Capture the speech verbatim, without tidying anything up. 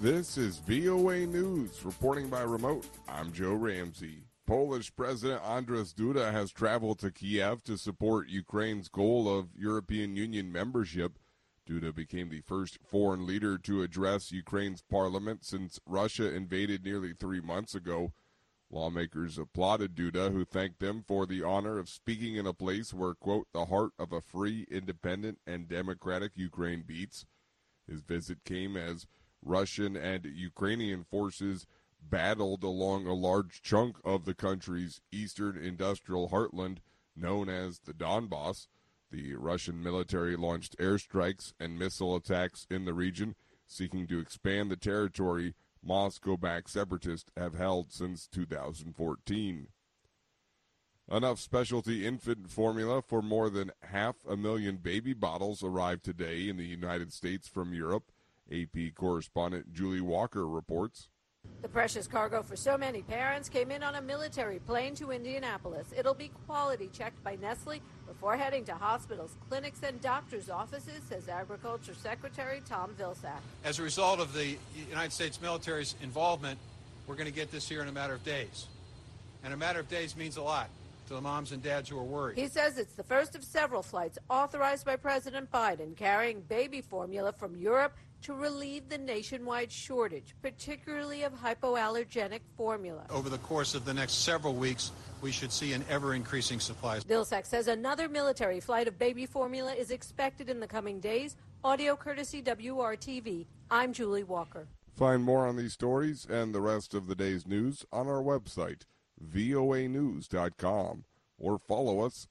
This is V O A News, reporting by remote. I'm Joe Ramsey. Polish President Andrzej Duda has traveled to Kiev to support Ukraine's goal of European Union membership. Duda became the first foreign leader to address Ukraine's parliament since Russia invaded nearly three months ago. Lawmakers applauded Duda, who thanked them for the honor of speaking in a place where, quote, the heart of a free, independent, and democratic Ukraine beats. His visit came as Russian and Ukrainian forces battled along a large chunk of the country's eastern industrial heartland known as the Donbass. The Russian military launched airstrikes and missile attacks in the region, seeking to expand the territory Moscow-backed separatists have held since two thousand fourteen. Enough specialty infant formula for more than half a million baby bottles arrived today in the United States from Europe. A P correspondent Julie Walker reports. The precious cargo for so many parents came in on a military plane to Indianapolis. It'll be quality checked by Nestle before heading to hospitals, clinics, and doctors' offices, says Agriculture Secretary Tom Vilsack. As a result of the United States military's involvement, we're going to get this here in a matter of days. And a matter of days means a lot to the moms and dads who are worried. He says it's the first of several flights authorized by President Biden carrying baby formula from Europe to relieve the nationwide shortage, particularly of hypoallergenic formula. Over the course of the next several weeks, we should see an ever-increasing supply. Vilsack says another military flight of baby formula is expected in the coming days. Audio courtesy W R T V. I'm Julie Walker. Find more on these stories and the rest of the day's news on our website, V O A news dot com, or follow us